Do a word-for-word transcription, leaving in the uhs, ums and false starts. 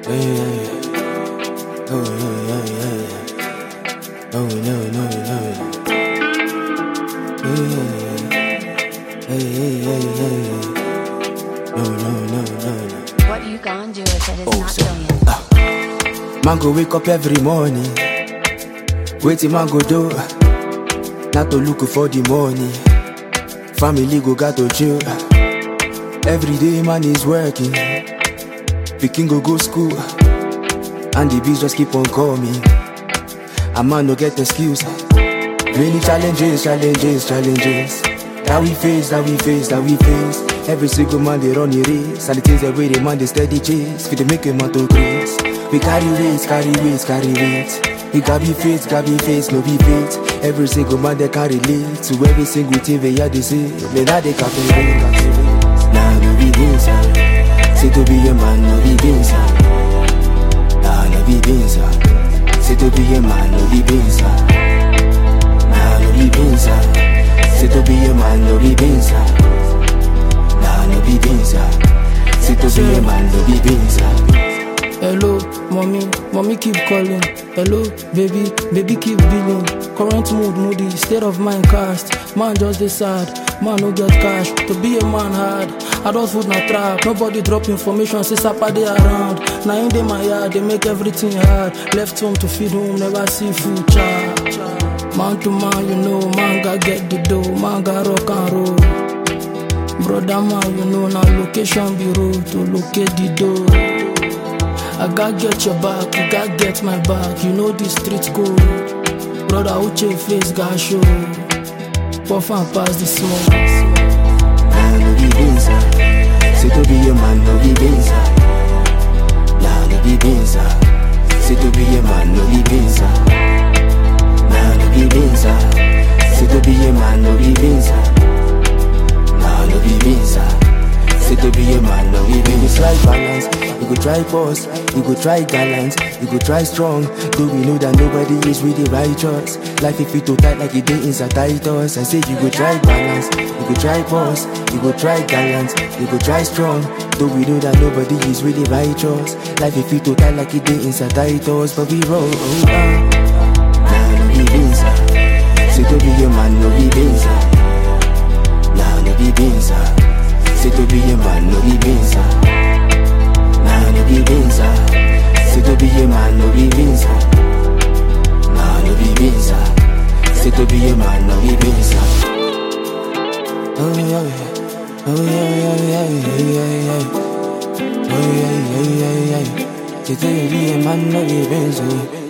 yeah, yeah. Oh, yeah, yeah, yeah, yeah. Oh, no, no, no. Yeah, yeah, yeah, yeah, yeah, yeah. No, no, no, no, no. What you gonna do if it is Oh, not so, billion? uh, man go wake up every morning. Waiting man go do. Not to look for the money. Family go got to chill. Every day man is working. Pikin go go school. And the bees just keep on coming. A man no get excuse. Many challenges, challenges, challenges. That we face, that we face, that we face. Every single man they run the race. And the things that way the man they steady chase. Fit they make a man to grace. We carry weights, carry weights, carry weights. We got be faith, got be faith, no be faith. Every single man they carry lead. To every single thing they hear they say. Me now they captivate. Nah, no be inside. Say to be a man, no be inside. Nah, no be inside. Say to be a man, no be inside. Nah, no be inside. Say to be a man, no be inside. Nah, no be inside. Say to be a man, no be inside. Hello, mommy, mommy keep calling. Hello, baby, baby keep billing. Current mood moody, state of mind cast. Man just decide, man no get cash. To be a man hard, adult food na trap. Nobody drop information, say Sapa they around. Now in dey my yard, they make everything hard. Left home to feed home, never see food child. Man to man, you know, man got get the dough, man got rock and roll. Brother man, you know, now location bureau to locate the dough. I gotta get your back, you gotta get my back. You know the street code. Brother, Uche face got show. Puff and pass the smoke. Nah, no be inside. Say to be a man, no be inside. Nah, no be inside. Say to be a man, no be inside. Nah, no be inside. Say to be a man, no be inside. Nah, no be inside. Say to be a man, no be inside. It's like balance. You go try pause, you go try gallant, you go try strong. Though we know that nobody is really righteous. Life if it too tight like it did inside Titus. I say you go try balance, you go try pause, you go try gallant, you go try strong. Though we know that nobody is really righteous. Life if it too tight like it did inside Titus. But we roll on. Nah, no be inside. Say to be a man, no be inside. Nah, no be inside. Say to be a man, no be inside. Nah, no be inside. Say to be a man, no be inside. Nah, no be inside. Say to be a man, no be inside. Oh yeah, yeah. Oh yeah, yeah, yeah, yeah, yeah. Oh yeah, yeah, yeah, yeah. Say to be a man, no be inside.